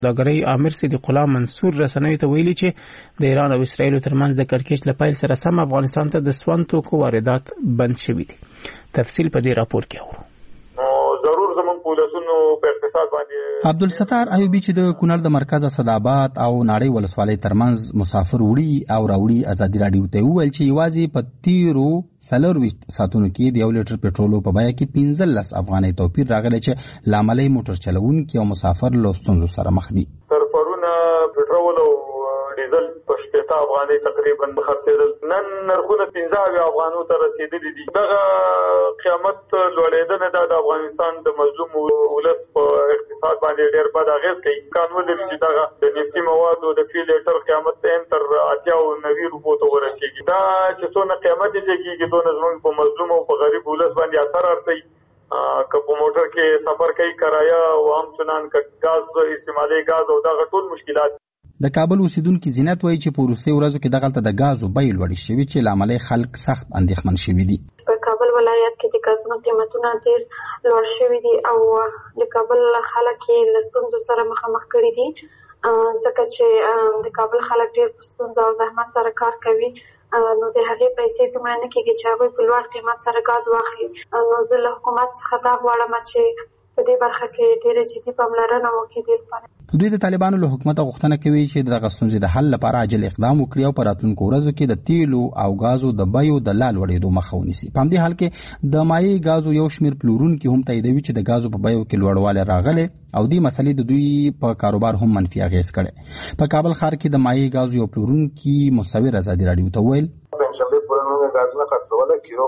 سوداګرۍ امیر صدیق الله منصور رسنیو ته ویلي چې د ایران او اسرائیل ترمنځ د کړکېچ لپاره سره سم افغانستان ته د سون توکو واردات بند شوي دي. تفصیل په دې راپور کې اورو. ضرور زمون پولیسونو په اقتصاد باندې عبدالستار ایوبی چې د کونړ د مرکز اسداباد او ناړۍ ولسوالۍ ترمنځ مسافر وړي او راوړي ازادي راډیو ته وویل چې یوازې په تیرو 24 ساعتونو کې د 1 لیټر پټرولو په بیه کې 15 افغانۍ توپیر راغلی چې لامل موټر چلوونکي او مسافر له ستونزو سره مخ دي. تر پرونه پټرول او ډیزل په 70 افغانۍ تقریبا خرڅېدل، نن نرخونه 15 افغانو ته رسیدلي دي. دغه قیامت لوړېدنه د افغانستان د مظلوم ولس په اقتصاد باندې ډېر بد اغېز کوي. قانون لري چې دغه د نفتي موادو د فی لیټر قیمت تر 80-90 روپو ته ورسیږي. دا چې څونه قیمت یې کېږي دونه زموږ په مظلوم او په غریب ولس باندې اثر ارسي. که په موټر کې سفر کوي کرایه او هم چنان که غاز استعمالي غاز او دغه ټول مشکلات. د کابل اوسیدونکو زینت وایي چې په وروستي ورځو کې دغلته د غازو بیې لوړې شوي چې لامل خلک سخت اندېښمن شوي دي. په کابل ولایت کې د غازونو قیمتونه ډېر لوړ شوي دي او د کابل خلک یې له ستونزو سره مخامخ کړي دي، ځکه چې د کابل خلک ډېر په ستونزو او زحمت سره کار کوي. نو د هغې پیسې دومره نه کېږي چې هغوی په لوړ قیمت سره غاز واخلي. نو زه له حکومت څخه دا غواړم چې په دې برخه کې ډېره جدي پاملرنه وکړي. دې لپاره دوی د طالبانو له حکومته غوښتنه کوي چې دغه ستونزې د حل لپاره عاجل اقدام وکړي او په راتلونکو ورځو کې د تیلو او غازو د بیو د لا لوړېدو مخه ونیسي. په همدې حال کې د مایع غازو یو شمېر پلورونکي هم تاییدوي چې د غازو په بیو کې لوړوالی راغلی او دې مسلې د دوی په کاروبار هم منفي اغېز کړی. په کابل ښار کې د مایع غازو یو پلورونکي مصور ازادي راډیو ته ویل پنځمبه پورې غازونه خرڅول کیلو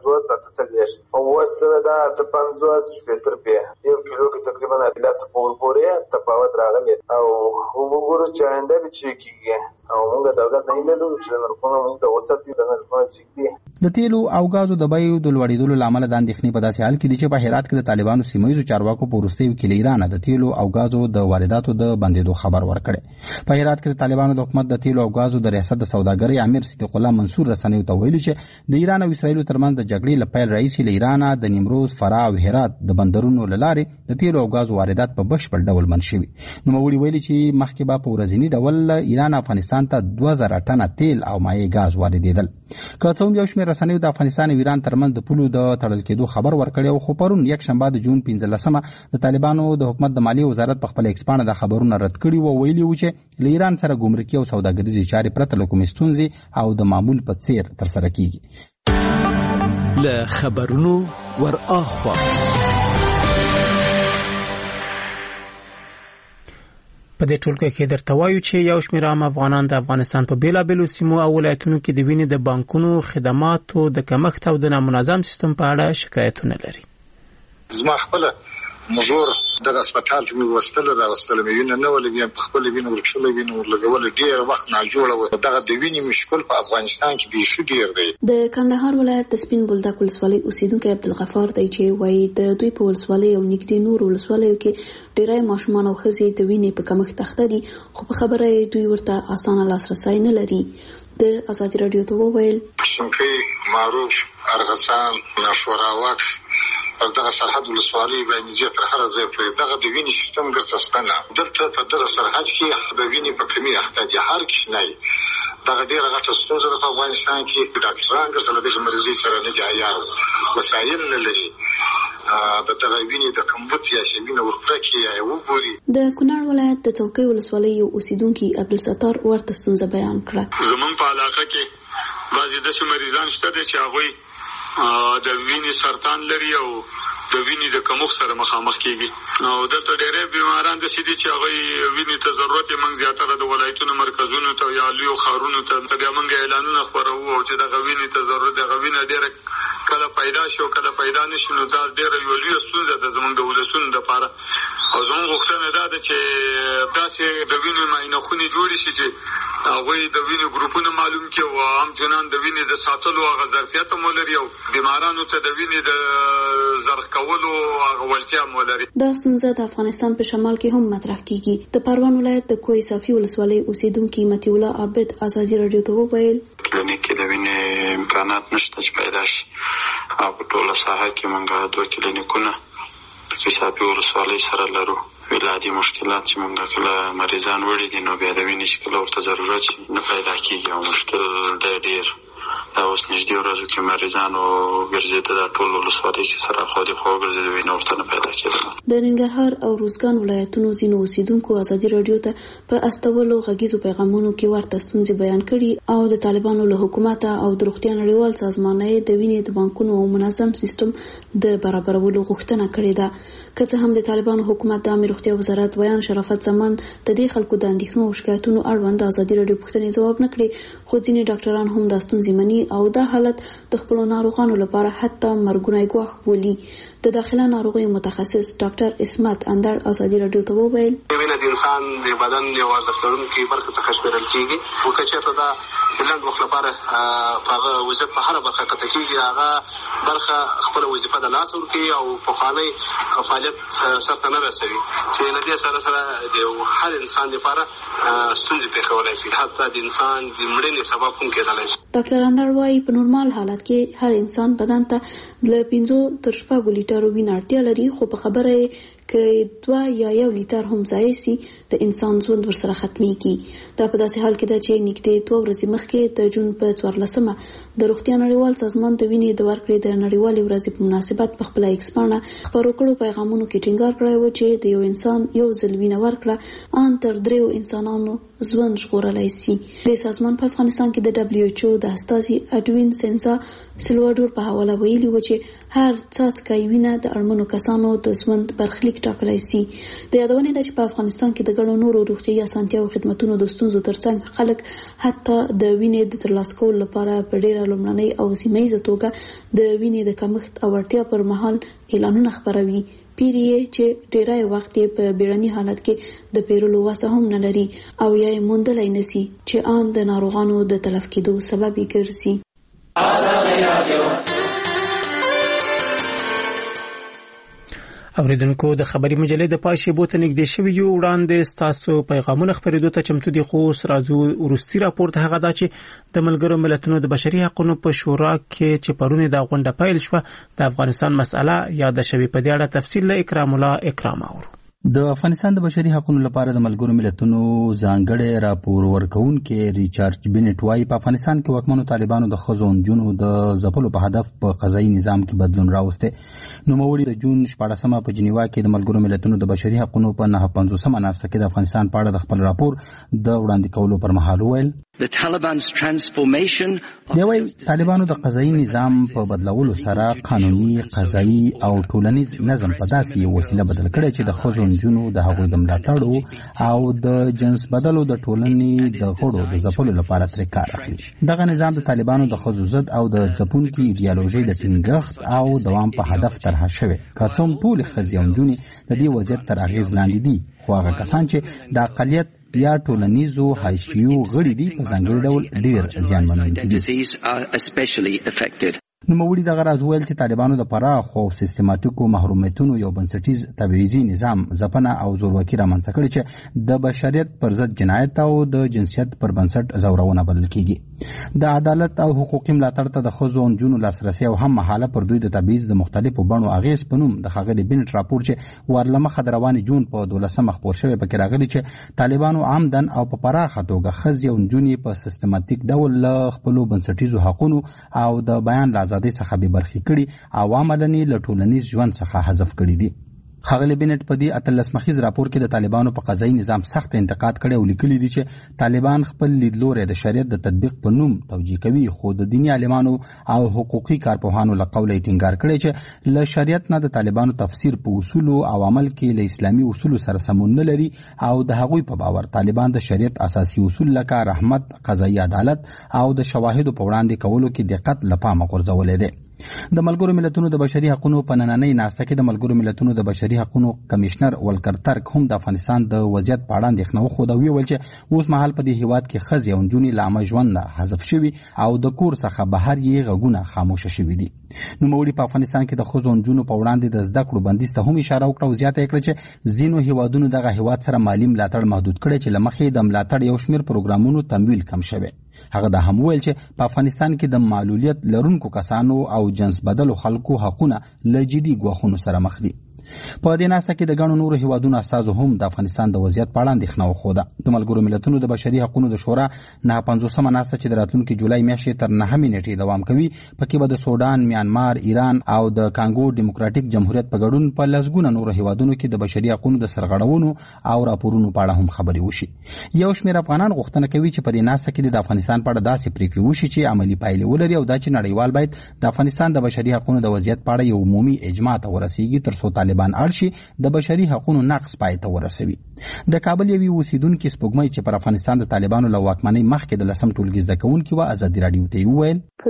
50 او وسره دا 50 شپږ روپیا یو کیلو کې تقریبا 10 پورې تفاوت راغلی او وګورو چې آینده به چې کیږي او موږ دولت نه لرو چې نرخونه موږ ته وساتي د نرخونو چې د تیلو او غازو د بیو د لوړېدلو لامل د اندېښنې په داسې حال کې دي چې په هرات کې د طالبانو سیمه‌ییزو چارواکو په وروستیو کې له ایران د تیلو او غازو د وارداتو د بندېدو خبر ورکړی. په هرات کې د طالبانو د حکومت د تیلو او غازو د ریاست د سوداګرۍ امیر صدیق الله منصور رسنیو ته ویلي چې د ایران او اسرائیل ترمنځ د جګړې له پیل راهیسې له ایران د نیمروز، فراه او هرات د بندرونو له لارې د تیلو او غازو واردات په بشپړ ډول بند شوي. نوموړي ویلي چې مخکې به په ورځني ډول ایران افغانستان ته 2000 ټنه تیل او مایع غاز واردېدل. که څه هم یو شمېر رسنیو د افغانستان او ایران ترمنځ د پولو د تړل کېدو خبر ورکړی خو پرون یکشنبه د جون 15 د طالبانو د حکومت د مالیې وزارت په خپل ایکسپانډ د خبرونه رد کړي و. ویلي و چې له ایران سره ګمرکي او سوداګریزې چارې پرته له کومې ستونزې او د معمول په څیر ترسره کیږي. له خبرونو ور اخوا په دې ټولګه کې درته وایو چې یو شمېر عام افغانان د افغانستان په بیلابېلو سیمو او ولایتونو کې د وینې د بانکونو خدماتو د کمښت او د نامنظم سیستم په اړه شکایتونه لري. زما خپل مجور دغه هسپتال کې مې راوستل مې وینه نه ولګي په خپل وینه ورکشل وینه ورلګول ډیر وخت نه جوړه و. دغه د وینې مشکل په افغانستان کې بیخي ډیر دی. د کندهار ولایت د سپین بولدک ولسوالۍ اوسیدونکو عبدالغفار دی چې وایي د دوی په ولسوالۍ او نږدې نور ولسوالیو کې ډیری ماشومان او ښځې د وینې په کمښت اخته دي، خو په خبره دوی ورته اسانه لاسرسی نه لري. د ازادي راډیو ته وویل شنکۍ، معروف، ارغسان، ناشوراوات دغه سرحد ولسوالۍ باندې زیات تر هر ځای پورې دغه د وینې سیستم ګرځستنه دلته په دغه سرحد کې د وینې په کمی اخته دي. هر کښنی دغه ډیره غټه ستونزه ده په افغانستان کې. ډاکټران ګرځول د مریضۍ سره نه دي عیار، وسایل نه لري د دغه وینې د کمبود یا وینه ورکړه یا وګوري. د کونړ ولایت د څوکۍ ولسوالۍ یو اوسیدونکي عبدالستار ورته ستونزه بیان کړه. زمونږ په علاقه کې بعضې داسې مریضان شته دي چې هغوی د وینې سرطان لري او د وینې د کمښت سره مخامخ کیږي. او دلته ډېری بیماران داسې دي چې هغوی وینې ته ضرورت یې موږ زیاتره د ولایتونو مرکزونو ته یا لویو ښارونو ته بیا موږ اعلانونه خپروو او چې دغه وینې ته ضرورت دغه وینه ډېره کله پیدا شي او کله پیدا نه شي، نو دا ډېره یوه لویه ستونزه ده زموږ د ولسونو دپاره. او زموږ غوښتنه دا ده چې داسې د وینې معاینه خونې جوړې شي چې هغوی د وینې ګروپونه معلوم کړي او همچنان د وینې د ساتلو هغه ظرفیت هم ولري او بیمارانو ته د وینې د زرخ کولو هغه وړتیا هم ولري. دا ستونزه د افغانستان په شمال کې هم مطرح کیږي. د پروان ولایت د کوه صافي ولسوالۍ اوسیدونکي متي الله عابد ازادي راډیو ته وویل کلینیک کې د وینې امکانات نشته چې پیدا شي او په ټوله ساحه کې موږ 2 کلینیکونه کشافي ولسوالۍ سره لرو. ولادي مشکلات چې موږ کله مریضان وړي دي نو بیا د وینې چې کله ورته ضرورت شي نه پیدا کېږي او مشکل دی ډېر. دا اوس نږدې ورځو کې مریضانو ګرځېده دا ټول ولسوالۍ کې سره خوا خوا ګرځېده وینه ورته نه پیدا کېدله. د ننګرهار او روزګان ولایتونو ځینو اوسیدونکو ازادي راډیو ته په استولو غږیزو پیغامونو کې ورته ستونزې بیان کړي او د طالبانو له حکومت او د روغتیا نړیوال سازمان د وینې د بانکونو او منظم سیستم د برابرولو غوښتنه کړې ده. که څه هم د طالبانو حکومت د عامه روغتیا وزارت ویان شرافت زمان د دې خلکو د اندېښنو او شکایتونو اړوند ازادي راډیو پوښتنې ځواب نه کړي، خو ځینې ډاکټران هم دا ستونزې مني او دا حالت د خپل ناروغانو لپاره حتی مرګونی ګواښ بولي. د داخله ناروغیو متخصص ډاکټر اسمت اندر ازادي راډیو ته وویل وینه د انسان د بدن یو ارزښت لرونکي برخه څخه شمیرل کیږي او که چېرته دا بلند وخت لپاره هغه وظیفه په هره برخه کې کیږي هغه برخه خپل وظیفه د لاس ورکوي او په خاني فعالیت سره نه رسوي چې نه دې سره د هر انسان لپاره ستونزې پیښولای شي حتی د انسان د مړینې سبب هم کېدلی شي. ډاکټر اندر وايي په نورمال حالت کې هر انسان بدن ته له 5 تر 6 لیټرو وینه اړتیا لري، خو په خبره که 2 یا 1 لیټر هم ضایع شي د انسان ژوند ورسره ختميږي. دا په داسې حال کې ده چې نږدې 2 ورځې مخکې د جون په 14مه د روغتیا نړیوال سازمان د وینې د ورکړې د نړیوالې ورځې په مناسبت په خپل ایکس پاڼه خپرو کړو پیغامونو کې ټینګار کړی و چې د یو انسان یو ځل وینه ورکړه ان تر 3 انسانانو ژوند ژغورلی شي. د سازمان په افغانستان کې د WHO د استازي اډوین سنسا سلوادور په حواله ویلي و چې هر څاڅکی وینه د اړمنو کسانو د ژوند برخلیک ټاکلی شي. د یادونې ده چې په افغانستان کې د ګڼو نورو روغتیايي اسانتیاو خدماتونو د ستونزو ترڅنګ خلک حتی د وینې د ترلاسه کولو لپاره په ډېره لومړنۍ او سیمه‌ییزه توګه د وینې د کمښت او اړتیا پر مهال اعلانونه خپروي، پیری چې ډیری وخت په بیړني حالت کې د پیرلو وسه هم نه لري او یا موندلای نسی چې ان د ناروغانو د تلف کېدو سبب ګرځي. اوریدونکو د خبري مجلې د پای شیبو ته نږدې شوي یو وړاندې ستاسو پیغامونه خبرېدو ته چمتو دي، خو راځو ورستي راپورته هغه دا چې د ملګرو ملتونو د بشري حقوقو په شورا کې چې پرونه د غونډه پیل شوه د افغانستان مسأله یاد شوي. په دې اړه تفصیل له اکرام الله اکرام اورو. د افغانستان د بشري حقوقو لپاره د ملګرو ملتونو ځانګړی راپور ورکونکي ریچارډ بینټ وايي په افغانستان کې واکمنو طالبانو د ښځو او نجونو د ځپلو په هدف په قضایي نظام کې بدلون راوسته. نوموړي د جون 14مه په جنیوا کې د ملګرو ملتونو د بشري حقوقو په 950مه ناسته کې د افغانستان په اړه د خپل راپور د وړاندې کولو پر مهال وویل طالبانو د قضایي نظام په بدلولو سره قانوني، قضایي او ټولنیز نظم په داسې یو وسیله بدل کړی چې د ښځو نجونو د هغوی د ملاتړ او د جنس بدلو د ټولنې د غړو د ځپلو لپاره ترې کار اخلي. دغه نظام د طالبانو د ښځو ضد او د ځپونکي ایډیالوژۍ د ټینګښت او دوام په هدف طرحه شوی. که څه هم ټولې ښځې او نجونې د دې وضعیت تر اغېز لاندې دي، خو هغه کسان چې د اقلیت یا ټولنیزو حیثیو غړي دي په ځانګړي ډول ډېر زیانمنونکي دي. نوموړي دغه راز ویل چې طالبانو د پراخو او سیستماتیکو محرومیتونو یو بنسټیز تبعیضي نظام ځپنه او زورواکي رامنځته کړې چې د بشریت پر ضد جنایت او د جنسیت پر بنسټ زورونه بلل کیږي. د عدالت او حقوقي ملاتړ ته د ښځو او نجونو لاسرسي او هم مهاله پر دوی د تبعیض د مختلفو بڼو اغېز په نوم د ښاغلي بینټ راپور چې ورلمخه د روانې جون په 12مه خپور شوی پکې راغلي چې طالبانو عمدن او په پراخه توګه ښځې او نجونې په سیستماتیک ډول له خپلو بنسټیزو حقونو او د بیان آزادۍ څخه بې برخې کړي او عملاً له ټولنیز ژوند څخه حذف کړي دي. ښاغلي بینټ په دې 18 مخیز راپور کې د طالبانو په قضایي نظام سخت انتقاد کړی او لیکلي دي چې طالبان خپل لیدلوري د شریعت د تطبیق په نوم توجیه کوي، خو د دیني عالمانو او حقوقي کارپوهانو له قوله ټینګار کړی چې له شریعت نه د طالبانو تفسیر په اصولو او عمل کې له اسلامي اصولو سره سمون نه لري او د هغوی په باور طالبان د شریعت اساسي اصول لکه رحمت، قضایي عدالت او د شواهدو په وړاندې کولو کې دقت له پامه غورځولی دی. د ملګرو ملتونو د بشري حقوقو په نننۍ ناسته کې د ملګرو ملتونو د بشري حقوقو کمشنر ولکر ترک هم د افغانستان د وضعیت په اړه اندېښنه وښوده او ویل چې اوس مهال په دې هیواد کې ښځې او نجونې له عامه ژوند نه حذف شوي او د کور څخه بهر یې غږونه خاموشه شوي دي. نوموړي په افغانستان کې د ښځو او نجونو په وړاندې د زده کړو بندیز ته هم اشاره وکړه او زیاته یې کړه چې ځینو هیوادونو دغه هیواد سره مالي ملاتړ محدود کړی چې له مخې د ملاتړ یو شمېر پروګرامونو تمویل کم شوی. هغه دا هم ویل چې په افغانستان کې د معلولیت لرونکو کسانو او جنس بدلو خلکو حقونه له جدي ګواښونو سره مخ دي. په دې ناسه کې د ګڼو نورو هیوادونو استازو هم د افغانستان د وضعیت په اړه اندېښنه وښوده. د ملګرو ملتونو د بشري حقوقو د شورا 950مه ناسه چې د راتلونکي جولای میاشتې تر 9مې نیټې دوام کوي، پکې به د سودان، میانمار، ایران او د کانګو ډیموکراتیک جمهوریت په ګډون په لسګونه نورو هیوادونو کې د بشري حقوقو د سرغړونو او راپورونو په اړه هم خبرې وشي. یو شمېر افغانان غوښتنه کوي چې په دې ناسه کې د افغانستان په اړه داسې پریکړې وشي چې عملي پایلې ولري او دا چې نړیوال باید د افغانستان د بشري حقوقو د وضعیت په اړه یو عمومي اجماع ته ورسیږي تر څو طالبان اړ شي د بشري حقوقو نقض پای ته ورسوي. د کابل یوې اوسیدونکي سپوږمۍ چې پر افغانستان د طالبانو له واکمنۍ مخکې د 10م ټولګي زده کوونکې وه، ازادي راډیو ته یې وویل په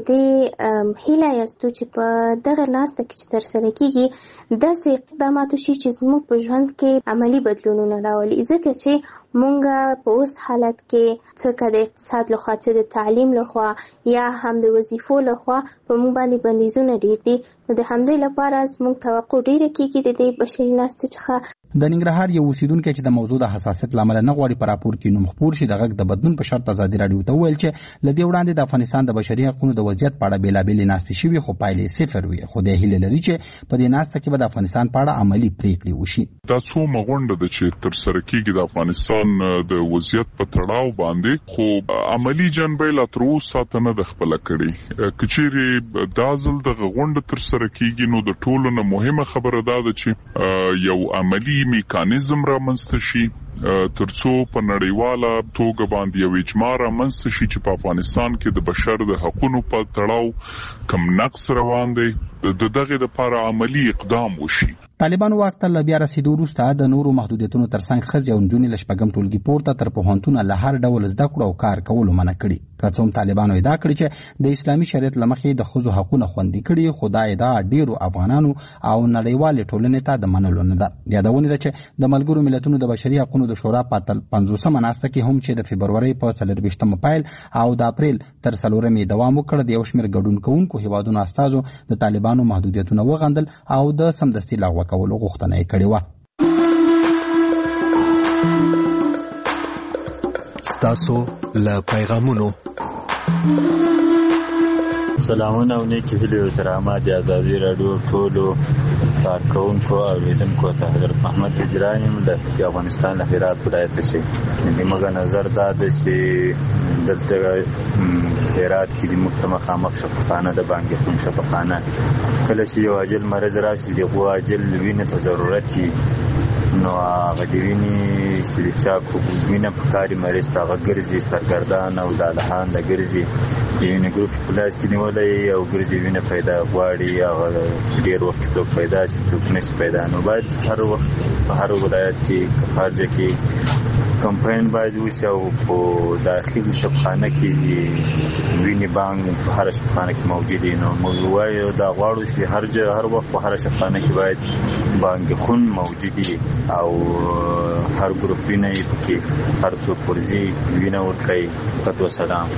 دې هیله یاستو چې په دغه ناسته کې چې ترسره کیږي داسې اقدامات وشي چې زموږ په ژوند کې عملي بدلونونه راولي، ځکه چې مونږ په اوس حالت کې څه د اقتصاد لخوا څه د تعلیم لخوا یا هم د وظیفو لخوا په مونږ باندې بندیزونه ډیر دي. نو د همدې لپاره زموږ توقع ډیره کیږي د دې بشري ناستې څخه. د ننګرهار یو اوسیدونکی چې د موضوع د حساسیت له امله نه غواړي په راپور کې نوم خپور شي، د غږ د بدلون په شرط ازادي راډیو ته وویل چې له دې وړاندې د افغانستان د بشري حقوقو د وضعیت په اړه بېلابېلې ناستې شوي خو پایلې صفر وي، خو د هیله لري چې په دې ناسته کې به د افغانستان په اړه عملي پریکړې وشي. دا څومره غونډه ده چې ترسره کیږي د افغانستان د وضعیت په تړاو باندې، خو عملي جنبه لا تر اوسه نه ده خپله کړې. کچېرې دا ځل دغه غونډه ترسره کیږي نو د ټولو نه مهمه خبره دا ده چې یو عملي میکانیزم رامنځته شي ترڅو په نړیواله توګه باندې یو اجماع رامنځته شي چې په افغانستان کې د بشر د حقوقو په تړاو کم نقص روان دی، د دغه لپاره عملی اقدام وشي. طالبانو واک ته بیا رسیدو وروسته د نورو محدودیتونو ترڅنګ ښځې او نجونې له 8م ټولګي پورته تر پوهنتونه له هر ډول زده کړو او کار کولو منع کړي. که څه هم طالبانو ادعا کړې چې د اسلامي شریعت له مخې د ښځو حقونه خوندي کړي، خو دا ادعا ډیرو افغانانو او نړیوالې ټولنې ته د منلو نه ده. یادونه ده چې د ملګرو ملتونو د بشري حقوقو د شورا په 50مه ناسته کې هم چې د فبرورۍ په 24مه پیل او د اپریل تر 4مې دوام وکړ، د یو شمېر ګډون کوونکو هیوادونو استازو د طالبانو محدودیتونه وغندل او د سمدستي لغوه کولو غوښتنه یې کړې وه. ستاسو له پیغامونو سلامونه او نیکی هیلې او احترامات د ازادي راډیو ټولو کارکوونکو او اوریدونکو ته. حضرت محمد هجران یم د افغانستان له هرات ولایت څخه. زموږ نظر دا ده چې دلته هرات کې د موږ مخامخ شفاخانه د بانکي خون شفاخانه کله چې یو عاجل مرض راشي دغه عاجل وینې ته ضرورت وي نو هغه د وینې سلیچا کو وینه په کاري مریض ته هغه ګرځي سرګردان او لالهان د ګرځي وینې ګروپ پلاس کې نیولې او ګرځي وینه پیدا غواړي هغه ډېر وخت څوک پیدا شي څوک نشي پیدا. نو باید هر وخت په هر ولایت کې خارجه کې کمپاین باید وشي او په داخلي شفاخانه کې وینې بانک په هر شفاخانه کې موجود دي. نو موږ وایو دا غواړو چې هر وخت په هر شفاخانه کې باید بانک خون موجود دي او هر ګروپ وینه کې هر څوک ورځي وینه ورکوي. فقط وسلام.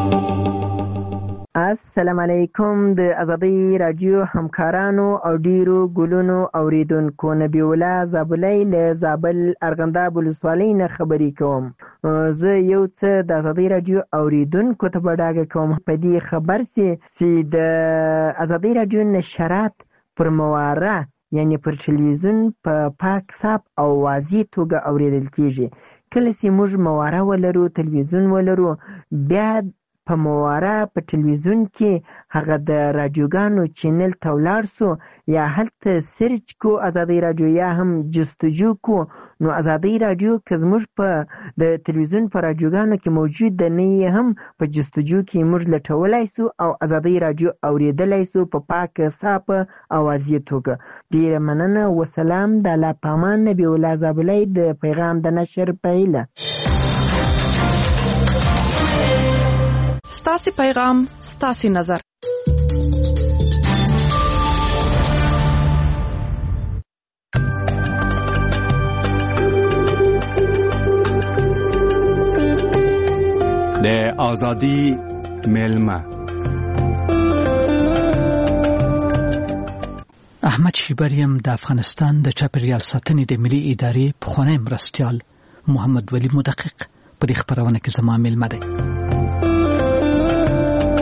السلام علیکم د ازادي راډیو همکارانو او ډیرو ګلونو اوریدونکو. نبی الله زابلای له زابل ارغنداب ولسوالۍ نه خبرې کوم. زه یو څه د ازادي راډیو اوریدونکو ته بډاګه کوم په دې خبر چې د ازادي راډیو نشرات پر مواره یعنی پر تلویزیون په پاک صاف او واضح توګه اوریدل کیږي. کله چې موږ مواره ولرو تلویزیون ولرو بیا په مواره په تلویزیون کې هغه د رادیوګانو چینل ته ولاړ سو یا هلته سرچ کو ازادي راډیو یا هم جستجو کو نو ازادي راډیو که زموږ په د تلویزیون په رادیوګانو کې موجود ده نه هم په جستجو کې موږ لټولای سو او ازادي راډیو اوریدلای سو په پاک صاف اوازي توګه. ډیره مننه. وسلام. د الله پامان. نبی الله زابلای د پیغام د نشر پیله. ستاسي پیغام ستاسي نظر. د ازادي ملما احمد شیبریم د افغانستان د چاپیریال ساتنې د ملي ادارې پخوانی مرستیال محمد ولی مدقق په دې خبرونه کې زما ملما دی.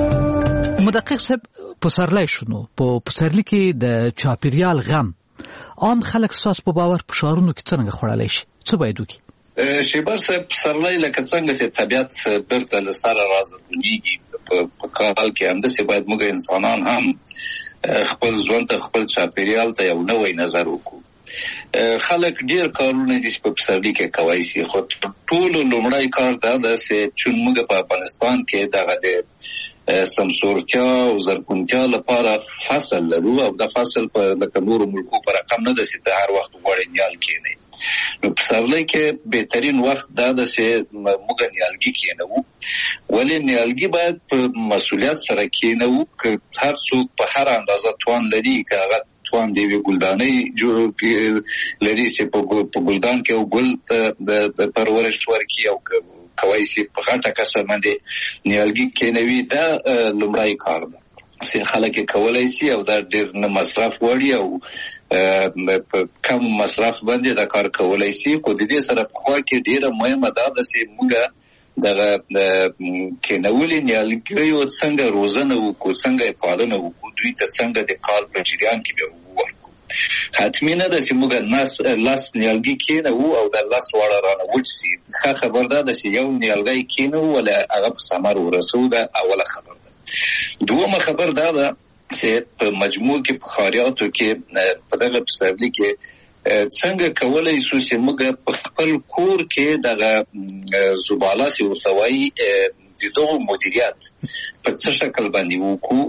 مدقق صاحب پسرلی شنو په پسرلی کې د چاپیریال غم عام خلک ستاسو په باور په ښارونو کې څنګه خوړلی شي؟ څه باید وکړي؟ شیبر صاحب پسرلی لکه څنګه چې طبیعت بیرته له سره راځي په کال کې همداسې باید موږ انسانان هم خپل ژوند ته خپل چاپیریال ته یو نوی نظر وکړو. خلک ډیر کارونه دي چې په پسرلي کې کوي سي، خو ټول لومړی کار دا ده چې چون موږ په افغانستان کې دغه د سمسورتیا او زرغونتیا لپاره فصل لرو او د فصل په لکه نورو ملکو په رقم نه ده چې د هر وخت غوړې نیال کېنی. نو پسرلی کې بهترین وخت دا ده چې موږ نیالګي کېنوو، ولې نیالګي باید په مسؤلیت سره کېنوو که هر څوک په هر اندازه توان لري که هغه توان دی وی ګلدانۍ جوړ لري چې په ګلدان کې او ګل د پرورش ورکړي او کوي چې په غټه کسه باندې نیالګي کېنوي. دا لومړی کار ده چې خلک کولای شي او دا ډېر نه مصرف وړي او په کم مصرف باندې دا کار کولای شي. خو د دې سره په خوا کې ډېره مهمه ده چې موږ دغه کېنولې نیالګیو څنګه روزنه وکړو، څنګه یې پالنه وکړو، دوی ته څنګه د کال په جریان کې به ورکړو. حتمي نه ده چې موږ لس نیالګي کېنوو او د لس واړه رانه وچ شي. ښه خبر ده چې یو نیالګی کېنوو ولا هغه په ثمر ورسوو، ده اوله خبر ده. دومه خبر دا ده چې په مجموع کې په ښاریاتو کې په دغه پسرلي کې څنګه کولای شو چې موږ په خپل کور کې دغه زباله چې ورته وایي د دغه مدیریت په څه شکل باندې وکړو.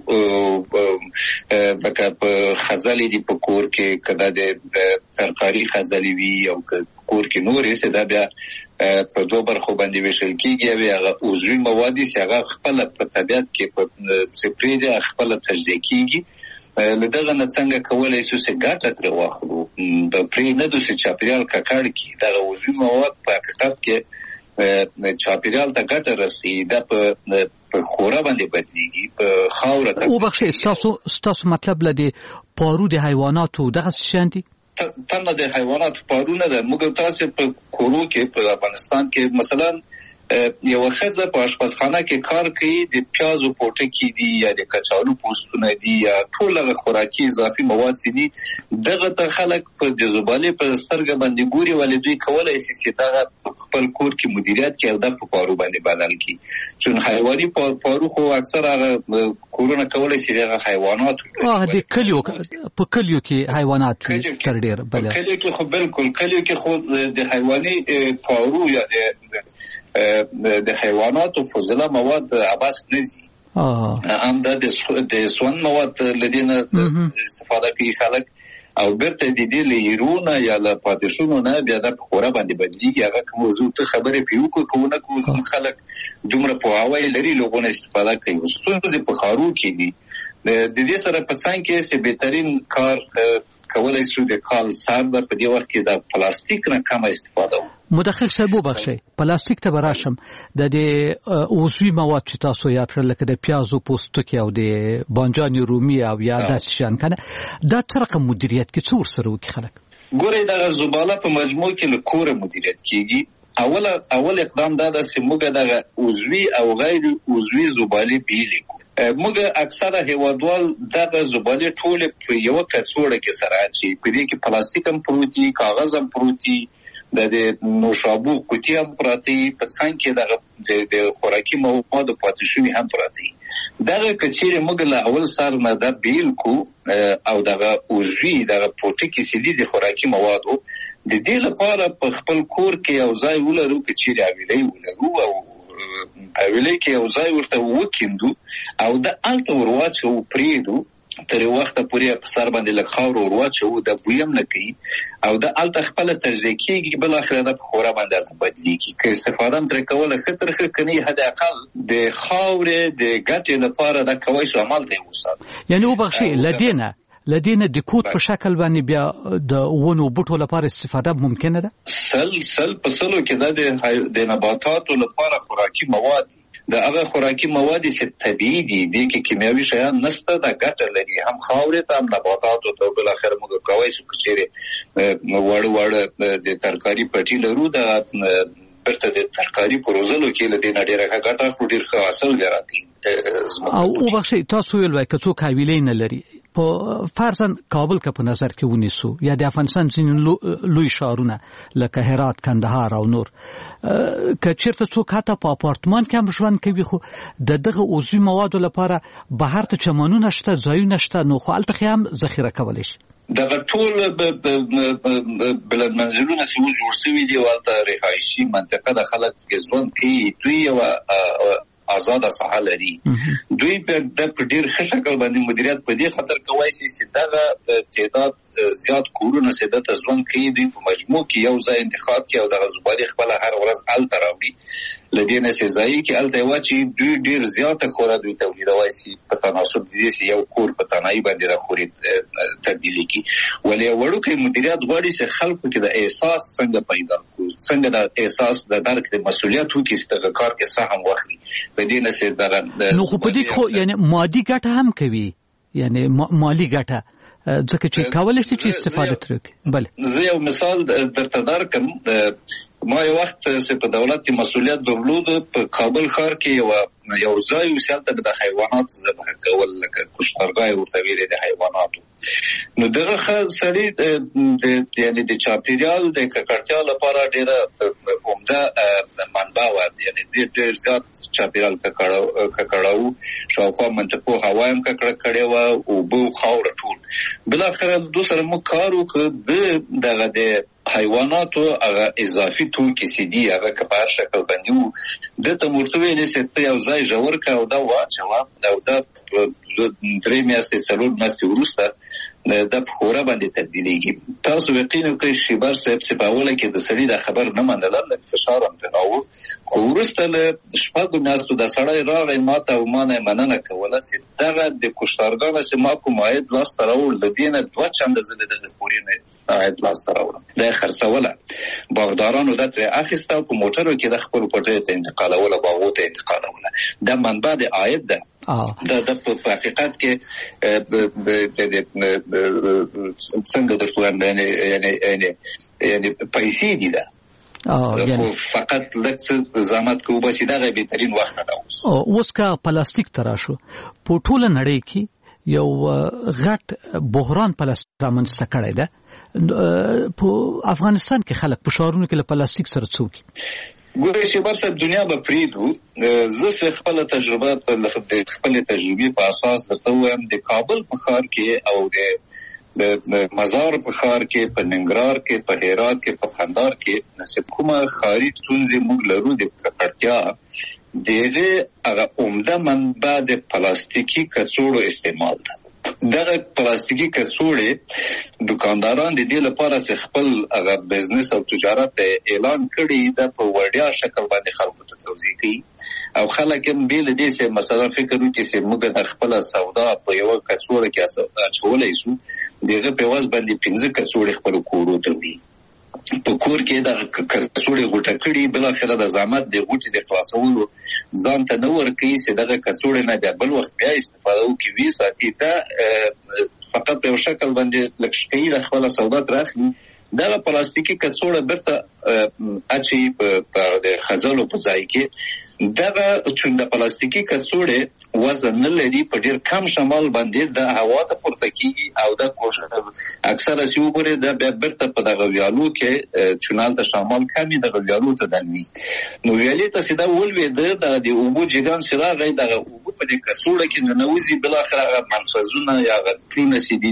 لکه په خځلې دي په کور کې که دا د ترکاري خځلې وي او که کور کې نورې چې دا بیا په دوه برخو باندې ویشل کېږي. او هغه عضوي مواد چې هغه خپله په طبیعت کې په سپرې دي خپله تجزیه کېږي. له دغه نه څنګه کولای شو چې ګټه ترې واخلو، د پرې نه دو چې چاپیریال ککړ کړي. دغه عضوي مواد په حقیقت کې چاپیریال ته ګټه رسوي، دا په خوره باندې بدلیږي، په خاوره ته. وبخښئ، ستاسو مطلب له د پارو د حیواناتو دغه شیان دي؟ تنه د حیواناتو پارونه ده. موږ تاسو په کورو کې په افغانستان کې مثلا یو ښځه په اشپزخانه کې کار کوي، د پیازو پوټکي دي یا د کچالو پوستونه دي یا ټول هغه خوراکي اضافي مواد دي، دغه ته خلک په د زبالې په سترګه باندې ګوري، ولې دوی کولای شي چې دغه خپل کور کې مدیریت کوي او د په پارو باندې بدل کړي. چون حیواني پارو خو اکثر هغه کورونه کولای شي دغه حیوانات د کلیو په کلیو کې حیوانات تر ډیر بل کلیو کې خو بالکل کلیو کې خو د حیواني پارو یا د حیواناتو فضله مواد عباس نزي هم د سون مواد لدينا استفاده کوي خلک او برته د دې لیرونه یا له پاتشونو نه بیا د خوره باندې بدلیږي. هغه کوم موضوع ته خبره پیو کوونه کوم خلک دومره په هواي لري لوګونه استفاده کوي. ستونزې په خارو کې دي. د دې سره په څنګه کې چې بهترین کار کولای شو د کال سال په دې وخت کې د پلاستیک نه کم استفاده وکړو. مدخل صاحب وبخښئ، پلاستیک ته براشم د عضوي مواد چې تاسو یاد کړل لکه د پیازو پوستکي او د بانجان رومي او یا داسې شیان کنه، دا څه رقم مدیریت کې څور سره وکړي خلک؟ ګورئ دغه زباله په مجموع کې له کوره مدیریت کیږي. اول اقدام دا ده چې موږ دغه عضوي او غیر عضوي زبالې بیلې کړو. موږ اکثره هیوادوال دغه زبالې ټول په یو کڅوړه کې سره اچي، په دې کې پلاستیک هم پروت دي، کاغذ هم پروت دي، د نوشابو قوطي هم پراته، په څنګ کې د خوراکي موادو پاتې شوي هم پراته. دغه کچېرې موږ له اول سره نه دا بیل کو او دغه عضوي دغه پوټکي چې دي د خوراکي موادو د دې لپاره په خپل کور کې یو ځای ولرو، کچېرې اویلې ولرو او اویلې کې یو ځای ورته وکیندو او د الته ورواچو پریدو تر وخت پورې په سر باندې لږ خاور ورواچو، د بویم نه کوي او د الته خپل تجزیه کېږي، بل اخر د خوره باندې بدلیږي. که استفاده تر کوله خطر کني حد اقل د خاورې د ګټې لپاره د کوي شو عمل دی وسات. یعنی وبخښئ لدينا د کوټ په شکل باندې بیا د ونو بوټو لپاره استفاده ممکنه ده؟ سل په سلو کې د نباتاتو لپاره خوراکي مواد د هغه خوراکي مواد چې طبيعي دي، د کیمیاوي شیان نشته، د ګټه لري هم خاورې ته هم نباتاتو ته. بل اخر موږ کوي چې کچېره وړ د ترکاری پټي لرو، د برته د ترکاری پروزلو کې له دې نړۍ راغټه خو ډیر ښه حاصل ګرځي. او وبخښئ تاسو ویل وای که څوک حویلې نه لري په فرضاً کابل کې په نظر کې ونیسو یا د افغانستان ځینې لوی ښارونه لکه هرات، کندهار او نور، که چیرته څوک حتی په اپارتمان کې هم ژوند کوي خو دغه عضوي موادو لپاره بهر ته چمنونه شته، ځایونه شته، نو خو هلته هم ذخیره کولی شي. دغه ټول بلند منزلونه چې جوړ شوي دي او هلته رهایشي منطقه د خلک ژوند کوي، دوی یوه آزاده ساحه لري. دوی په ډېر ښه شکل باندې مدیریت په دې خاطر کوي چې دغه تعداد زیات کورونه چې دلته ژوند کوي دوی په مجموع کې یو ځای انتخاب کوي او دغه زبالې خپله هر ورځ هلته راوړي. له دې نه چې ځایي کې هلته یې واچوي، دوی ډېر زیاته خوره دوی تولیدوای شي په تناسب د دې چې یو کور په تنهایي باندې د خورې تبدیلي کړي. ولې یو وړوکی مدیریت غواړي چې خلکو کې د احساس څنګه پیدا کړو، څنګه د احساس د درک د مسؤلیت وکړي چې دغه کار کې سهم واخلي. نو خو په دې کې یعنی مادي ګټه هم کوي، یعنی مالی ګټه ځکه چې کولای شي چې استفاده ترې وکړي. بله زه یو مثال درته درکړم. ما یو وخت چې په دولت کې مسؤلیت درلود، په کابل ښار کې یو ځای و چې هلته د حیوانات ذبح کول لکه کشتارګاه ورته ویلې د حیواناتو. نو دغه ښه یعنی د چاپیریال د ککړتیا لپاره ډېره عمده منبع وه، یعنی ډېر زیات چاپیریال ککړاوه، شاوخوا منطقو هوا هم ککړه کړې وه، اوبه خاوره ټول. بالاخره دوی سره موږ کار وکړ، دغه د حیواناتو هغه اضافي توکي چې دي هغه که په هر شکل باندې وو دته مو ورته ویلې چې ته یو ځای ژور کړه او دا واچوه او دا 3 میاشتې 4 میاشتې وروسته دا په خوره باندې تبدیلېږي. تاسو یقین وکړئ شیبر صاحب چې په اوله کې د سړي دا خبر نه منله، لږ فشار هم ترې راوړ، خو وروسته له 6 میاشتو دا سړی راغی ما ته او ما نه یې مننه کوله چې دغه د کشتارګاه نه چې ما کوم عاید لاسته راوړ له دې نه 2 چنده زه د دغه خورې نه عاید لاسته راوړم. دا یې خرڅوله، باغدارانو دا ترې اخیسته او په موټرو کې د خپلو پټیو ته انتقالوله، باغو ته انتقالوله. دا منبع د عاید ده. دا په حقیقت کې څنګه درته وایم یعنی پیسې دي ده، خو فقط لږ څه زحمت کوو بس دغه بهترین وخت ده. اوس که پلاستیک ته راشو، په ټوله نړۍ کې یو غټ بحران پلاستیک رامنځته کړی ده. په افغانستان کې خلک په ښارونو کې له پلاستیک سره څوکي. ګورئ شیبر صاحب دنیا به پریږدو، زه خپله تجربه د خپلې تجربې په اساس درته ووایم. د کابل په ښار کې او د مزار په ښار کې، په ننګرهار کې، په هرات کې، په کندهار کې چې کومه ښاري ستونزې موږ لرو د ککړتیا، د هغې هغه عمده منبع د پلاستیکي کڅوړو استعمال ده. دغه پلاستیکي کڅوړې دکانداران د دې لپاره چې خپل هغه بزنس او تجارت اعلان کړي دا په وړیا شکل باندې خلکو ته توضیح کوي او خلک هم بې له دې چې مثلا فکر وکړي چې موږ د خپله سودا په یوه کڅوړه کې اچولی شو، د هغه په عوض باندې 5 کڅوړې خپلو کورو ته وړي. په کور کې د کڅوړې غوټه کړي، بالاخره د زحمت د غوټې د خلاصولو ځان ته نه ورکوي چې دغه کڅوړې نه بیا بل وخت بیا استفاده وکړي ویې ساتي. دا فقط په یو شکل باندې لږ شکوي، د خپله سودا ترې اخلي، دغه پلاستیکي کڅوړه بیرته اچوي په د خځلو په ځای کې. دغه چون د پلاستیکي کڅوړې وزن نه لري، په ډېر کم شمال باندې د هوا ته پورته کېږي او د اکثره چې وګورئ دا بیا بیرته په دغه ویالو کې چون هلته شمال کم وي دغه ویالو ته دنوي. نو ویالې ته چې دا ولوېده دغه د اوبو جریان چې راغی دغه اوبه په دې کڅوړه کې ننوځي، بالاخره هغه منفذونه یا هغه پلونه چې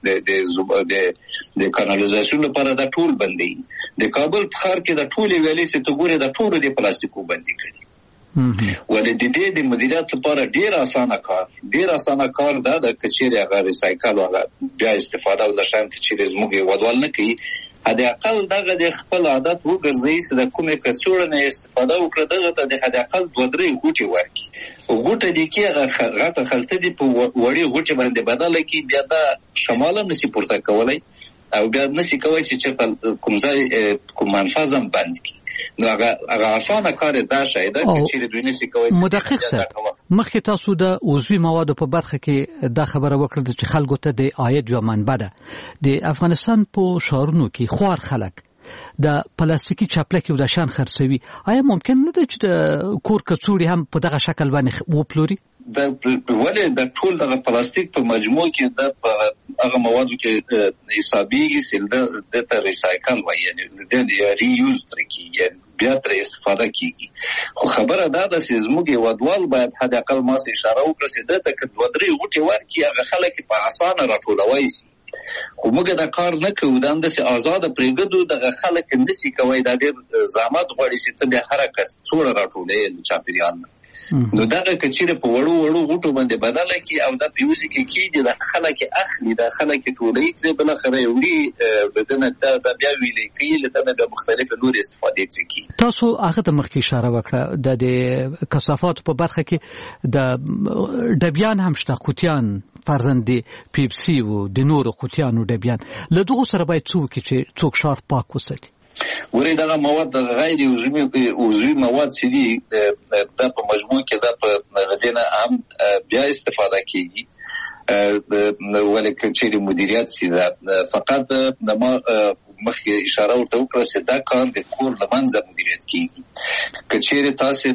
دي د کانالیزاسیون لپاره دا ټول بندوي. د کابل په ښار کې د ټولې ویالې چې ته ګورې د ټولو د پلاستیکو بندي کړي. ولې د دې د مدیریت لپاره ډېر اسانه کار دا د کچېرې هغه ریسایکل او هغه بیا استفاده او د شان کچېرې زموږ هېوادوال نه کوي، حداقل دغه د خپل عادت وګرځوي چې د کومې کڅوړې نه استفاده وکړه، دغه ته د حداقل 2-3 غوټې ورکړي. غوټه دي کې هغه غټه خلطه دي په وړې غوټې باندې بدله کړي، بیا دا شمال هم نشي پورته کولی او بیا نشي کولی چې چېرته کوم ځای کوم منفذ هم بند کړي. نو هغه اسانه کار دا شاید چې دوی نشي کولی. مدقق صاحب، مخکې تاسو د عضوي موادو په برخه کې دا خبره وکړه چې خلکو ته د عاید یوه منبع ده. د افغانستان په ښارونو کې خوار خلک د پلاستیکي چاپلکې او د شان خرڅوي. آیا ممکن نه ده چې د کور کڅوړې هم په دغه شکل باندې وپلوري؟ د ولې د ټول د پلاستیک په مجموع کې د هغه موادو کې حسابيږي چې د ته ریسایکل وایي یعنی د ری یوز ترکیږي بیا تر استفاده کیږي خو خبره دا ده چې زموږ ودوال باید حد اقل ما سه اشاره وکړي چې د تک دوه غوټي ورکی هغه خلک په اسانه راټولوي خو موږ دا کار نه کوو دا هم د آزاد پرېګدو د خلک اندسي کوي دا ډېر زحمت غواړي چې ته د حرکت څوره راټولې د چاپیریال نو دا کچېره په وړو غوټو باندې بدله کی او دا پیوزي کې د خلک اخلي د خلک ټولې کړي بل خره وړي بدنه دا بیا ویلې کې له د مختلف نور استفادې کوي تاسو هغه د مخکې اشاره وکړه د کثافات په برخه کې د ډبیان هم شته قوتیان فرزند پیپسی او د نور قوتیانو ډبیان له دغه سره باید څوک شار پاک وساتي ورې دا مواد غیر عضوي مواد چې دي د په مجموع کې د په غدینه عام بیا استفاده کیږي ولیکن چې مدیریت سي دا فقط د ما مخکې اشاره ورته وکړه چې دا کار د کور لمنځه مدیریت کیږي کچېره تاسو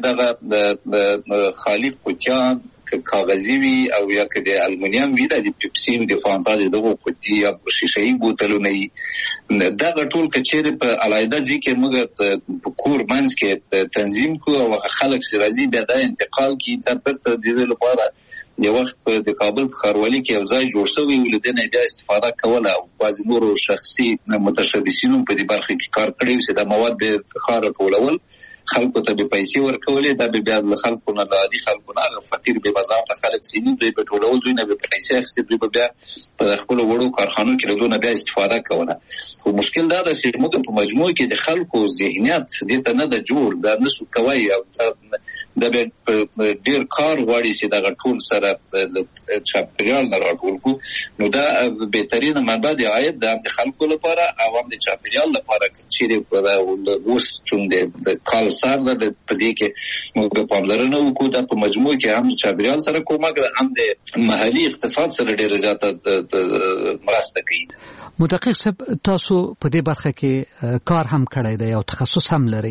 د خالق قوتیان کاغذي وي او یا که د المونیم وي د پیپسي د فانتا دغه قوتي یا شیشه‌ای بوتلونه دا ټول کچېره په علایده ځای کې موږ په کور منځ کې تنظیم کو او خلک سرازي بیا د انتقال کې د پرته د لپاره یو وخت په کابل په خاروالي کې یو ځای جوړ شوی ولدنه بیا استفاده کوله او بعض نورو شخصي متشبثینو په دې برخه کې کار کړی چې د مواد به خار ټولول خلکو ته به پیسې ورکولې دا به بیا له خلکو نه عادي خلکو نه فقیر به بازار ته خلک سینې دوی په ټولول دوی نه به پیسې اخیستي دوی به بیا په خپل وړو کارخانو کې له دوی بیا استفاده کوله خو مشکل دا ده چې موږ په مجموع کې د خلکو ذهنیت دې ته نه د جوړ دا نسو کوي او دا به ډیر کار غواړي چې دا ټول سره د چاپیریال نه راټول کو نو دا بهترینه منبع د عاید د خلکو لپاره او هم د چاپیریال لپاره چې په اوس چون د کال سره د پدې کې موږ پاملرنه وکړو د په مجموع کې هم چاپیریال سره کومه هم د محلي اقتصاد سره ډیر زیاته مرسته کوي مدقق صاحب تاسو په دې برخه کې کار هم کړی دی او تخصص هم لري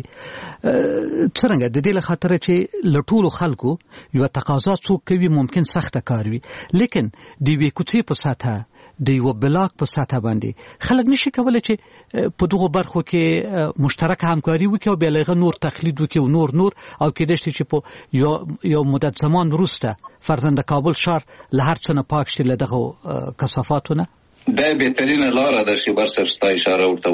څنګه د دې لخاطر چې لټول خلکو یو تقاضا څوک کوي ممکن سخت کار وي لیکن د وی کوڅې په ساته د یو بلاک په ساته باندې خلک نشي کولای چې په دغه برخو کې مشترک همکاري وکړي او بلغه نور تقلید وکړي او نور او کې دشت چې په یو مدت زمان وروسته فرزند کابل شهر له هر څه نه پاک شي له دغه کثافاتونه دا بهترینه لاره ده چې برسر ستا اشاره ورته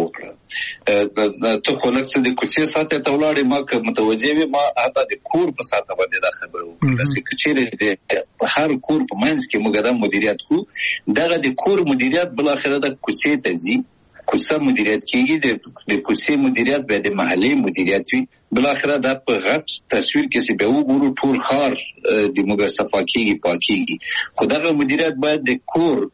وکړه ته خو لکه د کوڅې ساته ته ولاړې ما که متوجه وي ما حتی د کور په ساته باندې دا خبره وکړه چې چیرې د هر کور په منځ کې موږ دا مدیریت کوو دغه د کور مدیریت بل اخره د کوڅې ته ځي کوڅه مدیریت کیږي د کوڅې مدیریت به د محلي مدیریت وي بل اخره دا په غټ تصویر کې چې به وګورو ټول خار د موږ صفاکیږي پاکیږي خو دغه مدیریت باید د کور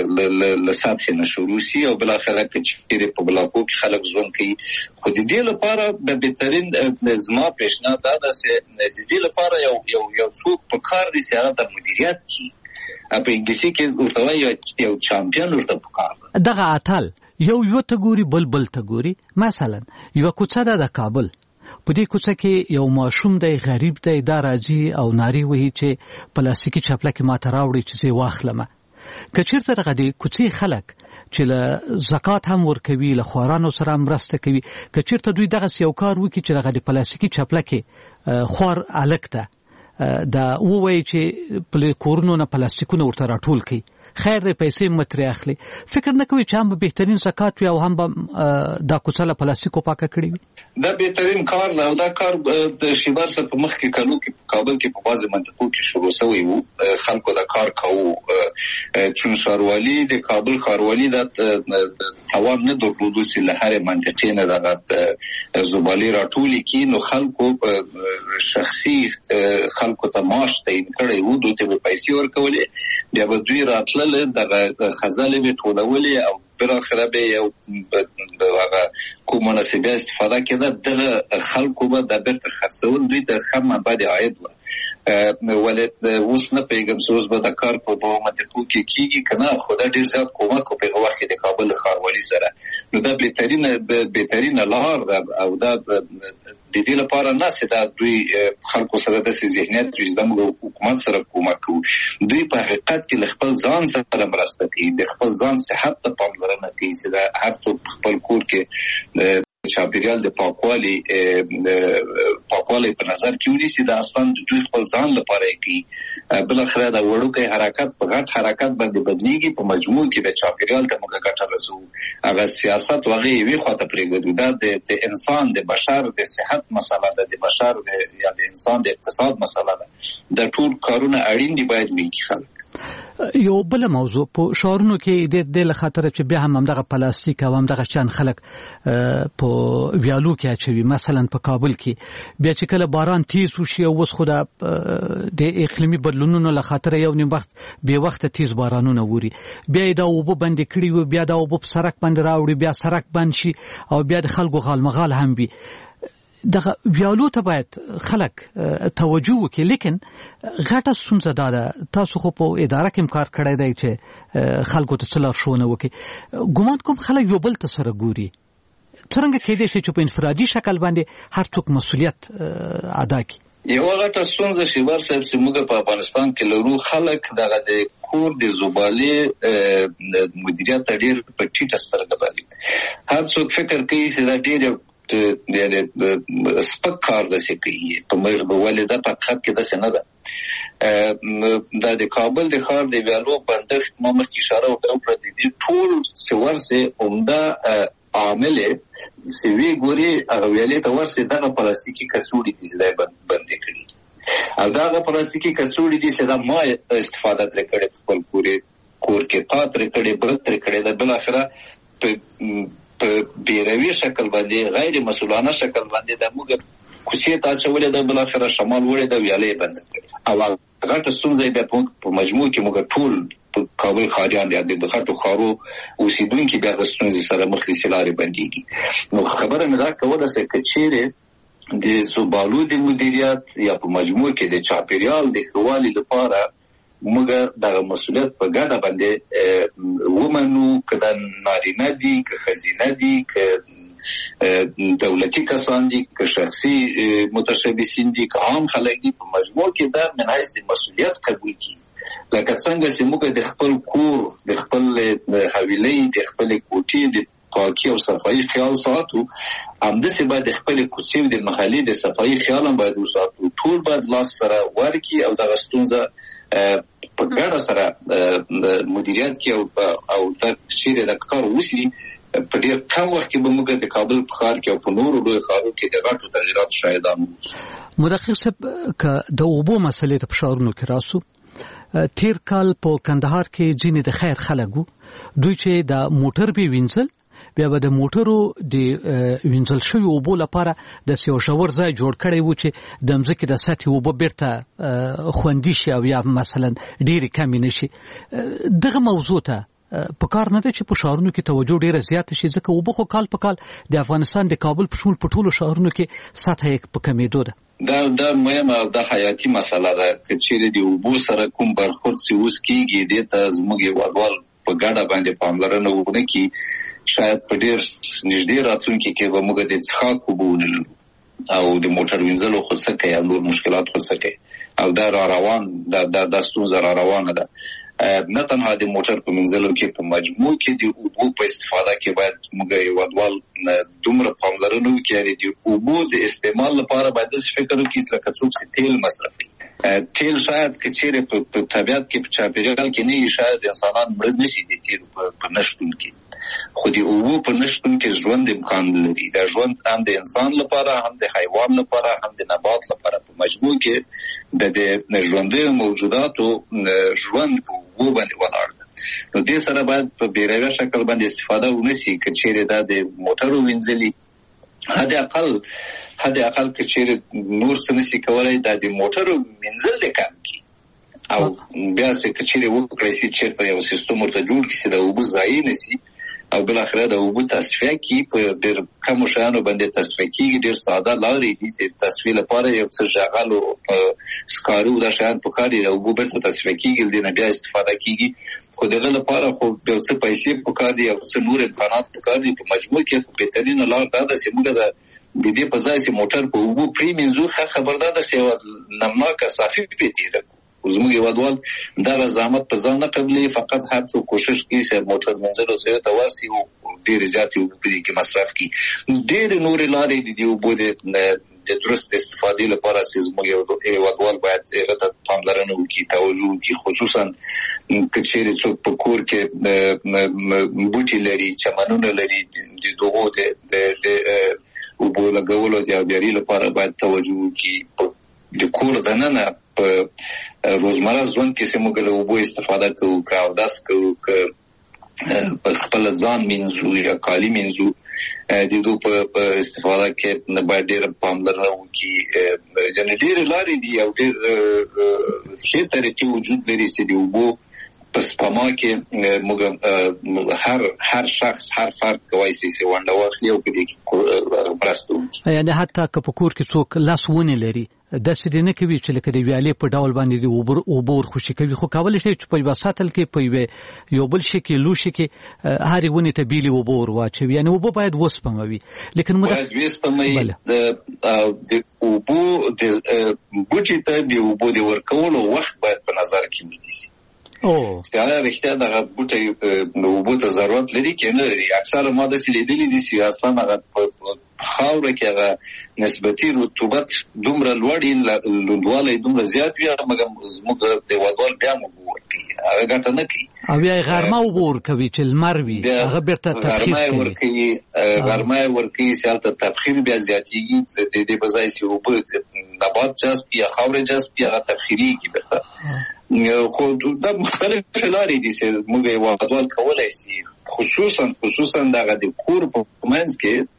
له سطح نه شروع شي او بل اخره چې په بلاکو کې خلک ژوند کوي خو د دې لپاره به بهترین زما پیشنهاد دا ده چې د دې لپاره یو څوک په کار دي چې هغه د مدیریت کوي په انګلیسي کې ورته وایي یو چامپیون ورته په کار دغه اتل یو ته ګوري بل ته ګوري مثلا یو کوڅه ده د کابل په دې کوڅه کې یو ماشوم دی غریب دی دا راځي او ناری وایي چې پلاستیکي چپلکه ماته راوړي چې زه واخلم کچیرته دغه د کوڅې خلک چې له زکات هم ورکوي له خوارانو سره مرسته کوي کچیرته دوی دغه یو کار وکړي چې دغه د پلاستیکي چپلکه خوار الکته دا وایي چې په کورونو نه پلاستیکونه ورته راټول کړي خیر دې پیسې متري اخلي فکر نه کوي چې هم بهترین زکات وي او هم دا کوڅه له پلاستیکو پاکه کړي وي دا بهترین کار ده او دا کار د شیبر سره په مخ کې کلو کې کابل کې په بازي منطقو کې شروع شوی وو خلکو دا کار کوو چون ښاروالي د کابل ښاروالي د توان نه درلودو چې له هر منطقې نه د زبالې راټولي کې نو خلکو شخصي خلکو ته معاش تعیین کړی وو دوی ته پیسې ورکولې بیا به دوی راتل دغه خزانه به ټولولې او بل اخره به یو هغه کوم مناسبه استفاده کړه دغه خلکو به د بیرته خرڅول دوی ته خمه بعد عاید و ولې اوس نه پیغام سوز به د کار په منطقو کې کیږي کنه خدای ډیر زیات کومک په وخت د کابل ښاروالي سره نو دا بهترینه لار ده او دا د دې لپاره نه چې دا دوی خلکو سره د ذهنیت چې د حکومت سره کومک کوي دوی په حقیقت کې خپل ځان سره مرسته کوي د خپل ځان صحت ته پاملرنه کوي چې دا هر څوک خپل کور کې چاپیریال د پاکوالي په نظر کې ونیسي دا اصلا دوی خپل ځان لپاره کوي بل اخر دا وړوکی حرکت په غټ حرکت باندې بدلیږي په مجموع کې د چاپیریال ته موږ ګټه رسو هغه سیاست وغه وی خواته پرېږدو دا د انسان د بشر د صحت مسله ده د بشر یا د انسان د اقتصاد مسله ده د ټول کارونه اړین دي باید وکړي خلک یو بل موضوع په شهرونو کې د خاطر چې بیا هم دغه پلاستیک او هم دغه شان خلک په ویالو کې اچوي مثلا په کابل کې بیا چې کله باران تیز وشي او وس خو د اقلیمي بدلونونو له خاطر یو نیم وخت به وخت تیز بارانونه ووري بیا دا وبو باندې کړي وي بیا دا وبو په سرک باندې راوړي بیا سرک بند شي او بیا د خلکو غالمغال هم وي دغه ویالو ته باید خلک توجه وکړي لیکن غټه ستونزه ده تاسو خو په اداره کې کار کړی دی چې خلکو ته څه لارښوونه وکړي ګومان کوم خلک یو بل ته سره ګوري څنګه کېدای شي چې په انفرادي شکل باندې هر څوک مسؤلیت ادا کړي یو غټه ستونزه چې ورسره چې موږ په افغانستان کې لرو خلک دغه د کور د زبالې مدیریت ډېر په ټیټه سترګه باندې هر څوک فکر کوي چې دا ډېر یعنی سپک کار داسې کوي په ولې دا په حقیقت کې داسې نه ده دا د کابل د ښار د ویالو بندښت ما مخکې اشاره وکړه د دې ټول څه ورسې عمده عامل چې وی ګوري هغه ویالې ته ورسې دغه پلاستیکي کڅوړې دي چې دا بندې کړي او دغه پلاستیکي کڅوړې دي چې دا ما استفاده ترې کړې خپل کور کې پاتې کړې بل ترې کړې دا بل اخره په بیروي شکل باندې غیر مسؤلانه شکل باندې د موږ کوڅې ته اچولې د بل اخره شمال وړې د ویالې بند کړې او غټه ستونزه بیا په مجموع کې موږ ټول په کابل ښاریان د غټو ښارو اوسیدونکي بیا د ستونزې سره مخ دي سلارې بندېږي نو خبره مې دا کوله چې کچېره د زبالو د مدیریت یا په مجموع کې د چاپیریال د ښه والي لپاره موږ دغه مسؤلیت په ګډه باندې ومنو کله نارینه دي که ښځینه دي که دولتي کسان دي که شخصي متشبثین دي که عام خلک دي په مجموع کې دا من حیث مسؤلیت قبول کړي لکه څنګه چې موږ د خپل کور د خپل حویلۍ د خپل کوټې د پاکي او صفایي خیال ساتو همداسې باید د خپل کوڅې د محلي د صفایي خیال هم باید وساتو ټول باید لاس سره ورکړي او دغه ستونزه په ګډه سره مدیریت کې او د چیرې د کار وسی په ډېر کم وخت کې به موږ د کابل په ښار کې او په نورو لوی ښارونو کې د غټو تغیرات شاهدان وو مدقق صاحب که د اوبو مسلې ته په ښارونو کې راسو تیر کال په کندهار کې ځینې د خیر خلک وو دوی چې د موټر به وینځل بیا به د موټرو د وینځل شوی اوبو لپاره د یو ژور ځای جوړ کړی وو چې د مځکې د سطحې اوبه بیرته خوندي شي او یا مثلا ډېرې کمې نه شي دغه موضوع ته په کار نه ده چې په ښارونو کې توجه ډېره زیاته شي ځکه اوبه خو کال په کال د افغانستان د کابل په شمول په ټولو ښارونو کې سطحه یې په کمېدو ده دا مهمه او د حیاتي مسله ده که چیرې د اوبو سره کوم برخورد چې اوس کېږي دې ته زموږ هېوادوال په ګډه باندې پاملرنه ونه کړي شاید په ډېر نږدې راتلونکي کې به موږ د څښاک اوبه ونه لرو او د موټر وینځلو خو څه کوي او نور مشکلات خو څه کوي او دا را روان دا ستونزه را روانه ده نه تنها د موټر په وینځلو کې په مجموع کې د اوبو په استفاده کې باید موږ هېوادوال دومره پاملرنه وکړي د اوبو د استعمال لپاره باید داسې فکر وکړي لکه څوک چې تیل مصرفوي تیل شاید که چیرې په طبیعت کې په چاپیریال کې نه شاید انسانان مړه نشي د تیل په نشتون کې خو د اوبو په نشتون کې ژوند امکان لري دا ژوند هم د انسان لپاره هم د حیوان لپاره هم د نبات لپاره په مجموع کې د ژوندیو موجوداتو ژوند په اوبو باندې ولاړ ده نو دې سره باید په بیروي شکل باندې استفاده ونشي که چیرې دا د موټرو وینځلي حد اقل که چیرې نور څه نشي کولی دا د موټرو وینځل دې کم کړي او بیا چې که چیرې وکړی شي چېرته یو سیستم ورته جوړ کړي چې د اوبو ضایع نه شي او بل اخره د اوبو تصفیه کی په ډیر کم شانو باندې تصفیه کی ډیر ساده لارې دي چې تصفیه لپاره یو څه ژغل او سکارو د شان په کار دی او اوبو برته تصفیه کیږي د نه بیا استفاده کیږي خو دغه لپاره خو یو څه پیسې په کار دي او څه نور امکانات په کار دي په مجموع کې بهترین لار دا ده چې موږ د دې په ځای چې موټر په اوبو پری منځو خبردار ده چې نمناک صافي پیتیره زموږ یوادوال دا زحمت په ځان نه قبلي فقط هر څو کوشش کوي چې موټر منځلو سره تواسي او ډیر زیات یو په دې کې مصرف کوي ډیر نور لارې دي او بده د درست استفادې لپاره چې زموږ یوادوال باید هغه پاملرنه وکړي توجه وکړي خصوصا کچېرې څوک په کور کې بوټي لري چمنونه لري د دوغو د اوبو لګولو د یاري لپاره باید توجه وکړي د کور دننه په روزمره ژوند کې چې موږ له اوبو استفاده کوو که اودس کوو که په خپل ځان مینځو یا کالي مینځو د دوی په استفاده کې باید ډېر پاملرنه وکړي یعنې ډېرې لارې دي او ډېر ښې طریقې وجود لري چې د اوبو په سپما کې موږ هر شخص هر فرد کولی شي چې ونډه واخلي او په دې کې مرسته وکړي یعنې حتی که په کور کې څوک لاس ونې لري داسې دې نه کوي چې لکه د ویالې په ډول باندې د اوبو ورخوشي کوي خو کولی شي چې په یوه سطل کې په یو بل شي کې لوښي کې هرې ونې ته بیلې اوبه ور واچوي یعنې اوبه باید وسپموي باید وسپموي د اوبو بوټي ته د اوبو د ورکولو وخت باید په نظر کې ونیسي چې رښتیا دغه بوټي اوبو ته ضرورت لري که نه لري اکثره ما داسې لیدلي دي چې اصلا هغه خاوره کې هغه نسبتي رطوبت دومره لوړ لوندوالی دومره زیات وي مګر زموږ د هېوادوال بیا هم اوبه ورکوي هغه ګټه نه کوي او بیا یې غرمه اوبه ورکوي چې لمر وي هغه بیرته تبخیر کوي غرمه یې ورکوي چې هلته تبخیر بیا زیاتېږي د دې په ځای چې اوبه نبات جذب یا خاورې جذب یا هغه تبخیرېږي بیرته خو دا مختلف لارې دي چې موږ هېوادوال کولی شي خصوصا دغه د کور په منځ کې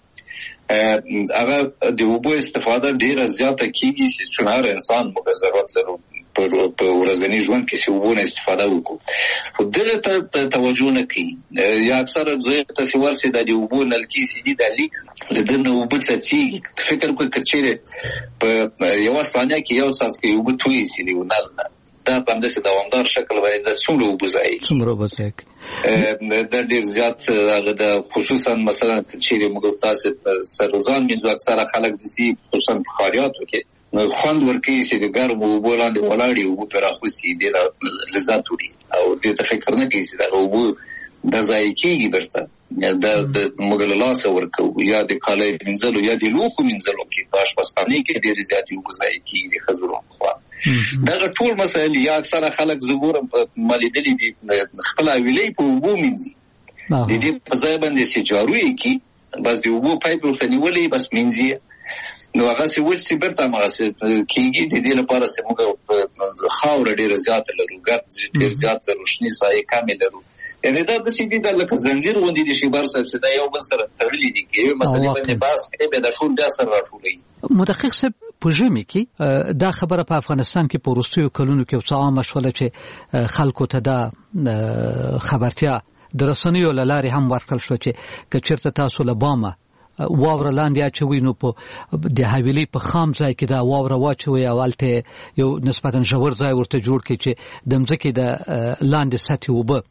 هغه د اوبو استفاده ډیره زیاته کیږي چې چونهر انسان موږ ضرورت لرو په ورځني ژوند کې چې اوبو نه استفاده وکړو خو دغه ته توجه نه کوي یا اکثره ځای ته چې ورسي د اوبو نلکې چې دي د لیک له دنه اوبه څڅېږي فکر کوي که چېرې په یوه ثانیه کې یو څاڅکی اوبه تویې شي د یو نل نه دا په همداسې دوامدار شکل باندې د څومره اوبه ضایع کړي دا ډېر زیات هغه د خصوصا مثلا چېرې موږ تاسې سرروزان مینځو اکثره خلک داسې خصوصا په ښاریاتو کې خوند ورکوي چې د ګرمو اوبو لاندې ولاړ اوبه پرې راخوسي ډېره لذت وړي او دې ته فکر نه کوي چې دغه اوبه دا ضایع کېږي بیرته د موږ له لاسه ورکوو یا د کالیو مینځلو یا د لوښو مینځلو کې په اشپزخانې کې ډېرې زیاتې اوبه ضایع کېږي د ښځو لخوا دغه ټول مسایل یا اکثره خلک زه ګورم ما لیدلي دي خپله حویلۍ په اوبو مینځي د دې په ځای باندې چې جارو یې کړي بس د اوبو پایپ ورته نیولې بس مینځي نو هغسې وچ چې بیرته هماغسې کېږي د دې لپاره چې موږ خاوره ډېره زیاته لرو ګرد ډېر زیات لرو شنې سایې کمې لرو یعنې دا داسې دي دا لکه زنځیر غوندې دي شیبار صاحب چې دا یو بل سره تړلي دي که یوې مسلې باندې بحث کوي بیا دا ټول بیا سره راټولوي مدقق صاحب په ژمي کې دا خبره په افغانستان کې په وروستیو کلونو کې یو څه عامه شوله چې خلکو ته دا خبرتیا د رسنیو له لارې هم ورکړل شوه چې که چېرته تاسو له بامه واوره لاندې اچوي نو په د حویلۍ په خام ځای کې دا واوره واچوي او هلته یو نسبتا ژور ځای ورته جوړ کړي چې د مځکې د لاندې سطحې اوبه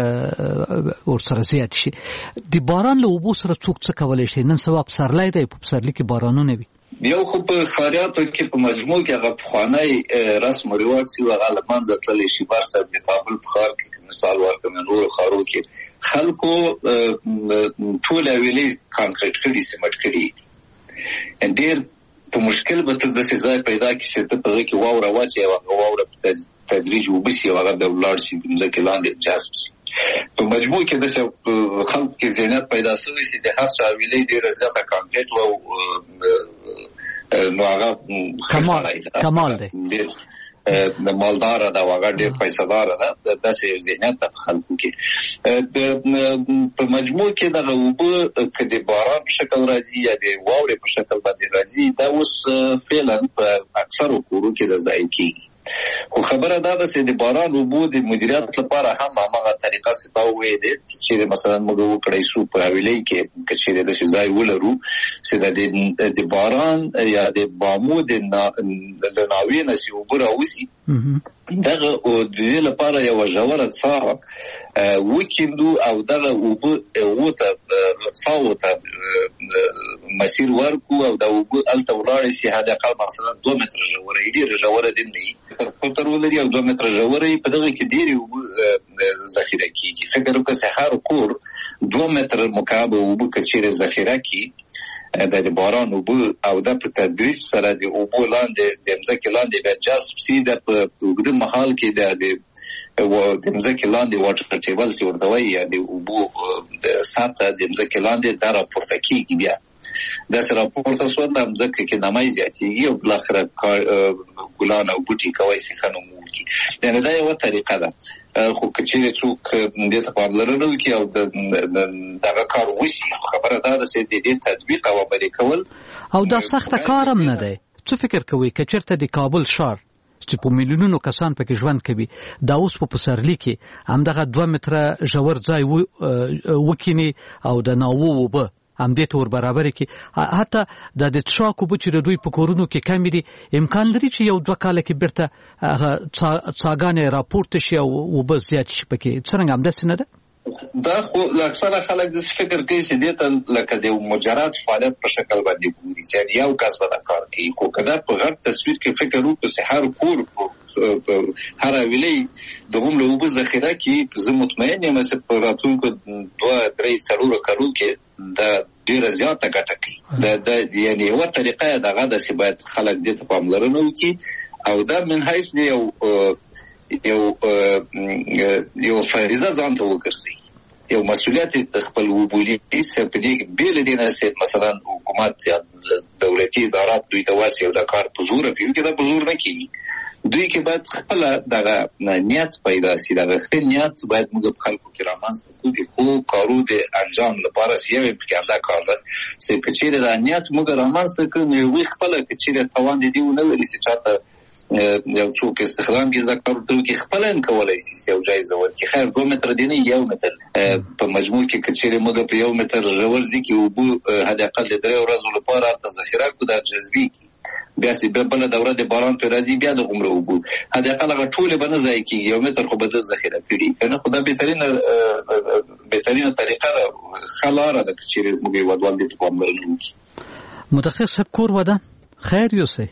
ورسره زیات شي د باران له اوبو سره څوک څه کولی شي نن سبا پسرلی دی په پسرلي کې بارانونه وي یو خو په ښاریاتو کې په مجموع کې هغه پخوانی رسم و رواج چې هغه له منځه تللی شي بار صاحب د کابل په ښار کې مثال ورکړم نورو ښارو کې خلکو ټول حویلۍ کانکریټ کړي سیمټ کړي دي ډېر په مشکل به ته داسې ځای پیدا کړي چې ته په هغې کې واوره واچوې او هغه واوره په تدریج اوبه شي او هغه بیا ولاړ شي ځمکې لاندې جذب شي په مجموع کې داسې خلکو کې ذهنیت پیدا شوی چې د هر چا حویلۍ ډېره زیاته کانکریټ وه نو هغه کمال دی د مالداره ده او هغه ډېر پیسه‌داره ده داسې ذهنیت ده په خلکو کې په مجموع کې دغه اوبه که د باران په شکل راځي یا د واورې په شکل باندې راځي دا اوس فعلا په اکثرو کورو کې د ضایع کېږي خو خبره دا ده چې د باران اوبو د مدیریت لپاره هم هغه طریقه ستا وې ده چې مثلا موږ وکړای شو په حویلۍ کې چې د ځای ولرو چې د باران یا د بامو د ناوې نسی اوبو راوځي دغه او د دې لپاره یو ژوره څاه وکیندو او دغه اوبو وته څاوته مسیر ورکو او د اوبو الته ولاړ شي هدا قال مثلا 2 متر ژوره ډیره ژوره دي نه تر ولري او 2 متر ژوره په دغه کې ډیره اوبو ذخیره کیږي فکر وکړه هر کور 2 متر مکعب اوبو کچېره ذخیره کی د باران اوبو او د په تدریج سره د اوبو لاندې د ځمکې لاندې به جذب سي د وګړو محل کې د ځمکې لاندې واټر ټیبل سی ورته وایي د اوبو د سطح د ځمکې لاندې د راپورته کیږي بیا د سره راپورته شو د ځمکې کې نمای زیاتېږي او بل اخر ګلان او بوټي کوي چې خنو مولږي دا نه یو طریقه ده خو کچېره څوک دې ته پاملرنه وکړي او دغه کار وشي خبره ده چې د دې تطبیق او عملي کول او دا سخت کارم نه دی څه فکر کوي کچېرته د کابل ښار چې په میلیونونو کسان پکې ژوند کوي دا اوس په پسرلی کې همدغه 2 متره ژور ځای وکینی او د ناوو وبه هم دې تور برابر کې حتی د څاکو بچی د دوی په کورونو کې کم دي امکان لري چې یو 2 کال کې برته څاګانې راپورته شي او وبه زیات شي پکې څنګه هم داسې نه ده دا خو اکثره خلک د فکر کوي چې دې ته لکه د مجرد فعالیت په شکل باندې ګوري چې یو کس به دا کار کوي خو کله په غټ تصویر کې فکر وکړو چې هر کور هر ویلې د هم له وبو ذخیره کې زه مطمئن یم چې په راتلونکو 2-3 څلور کارو کې دا ډیره زیاته ګټه کوي دا یعنی یو طریقه دغه د سی باید خلک دې ته پاملرنه وکړي او دا من حیث یو فریضه ځان ته وګرځي یو مسؤلیت خپل وبولي چې په دې بیل دي نه چې مثلا حکومت یا دولتي ادارات دوی ته واسي او د کار په زور پیو کې دا په زور نه کیږي دوی کې باید خپل دغه نیت پیدا شي دغه نیت باید موږ په خلکو کې رامنځته کوو خو کارو د انجام لپاره سیوي په کې دا کار چې کچېره د نیت موږ رامنځته کوو وي خپل کچېره توان دي نه لري چې چاته یو څوک استخدام کې ذکر ورته کې خپل ان کولای شي یو جایزه ورکړي خیر 2 متر دی نه 1 متر په مجموع کې کچېره موږ په 1 متر ژور ځکه او بو هدا اقل 3 ورځې لپاره ذخیره کو د جذبي بیا چې بل دوره د باران پر راځي بیا د عمره وبو هدا اقل ټول به نه ځای کې 1 متر خو به د ذخیره کړي کنه خدای بهترینه طریقه ده خلاره د کچېره موږ ودوال دي په امرنه متخصص کور ودان خیر یوسه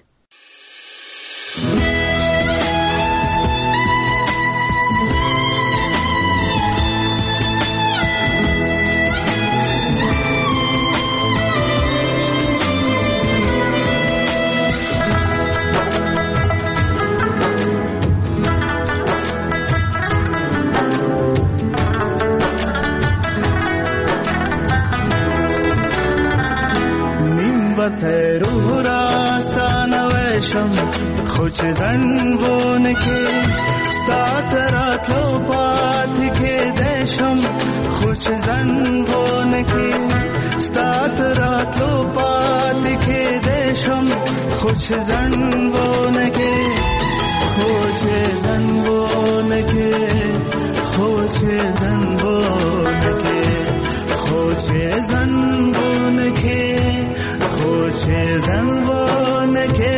خوش زنبون که ستات راتلو پات که دشم خوش زنبون که ستات راتلو پات که دشم خوش زنبون که خوش زنبون که خوش زنبون که خوش زنبون که خوش زنبون که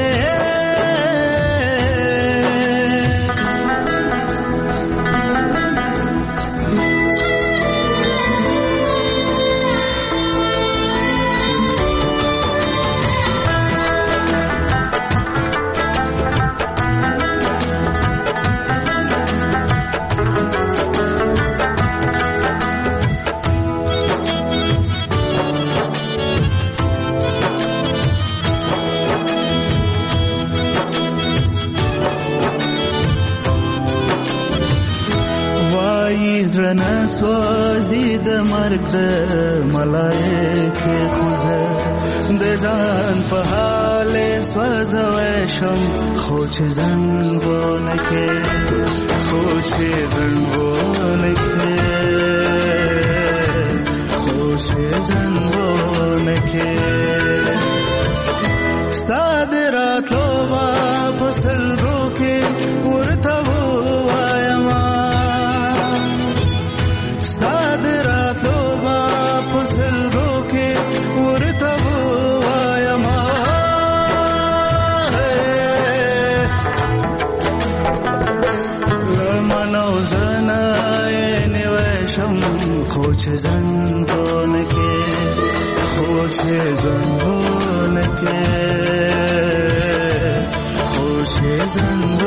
سوازی د مرګ د ملائکه خوزه د ځان په حال سوځوي شم خو چې زنګونه کې خو چې زنګونه کې خو چې زنګونه کې ستاد راتلو په پسلګو کې ورته وایم ستاد راتلو با پسلګو کې ورته وایم لمنو زنا نیوشم خو چې زنګونه کې خو چې زنګونه کې خو چې زنګونه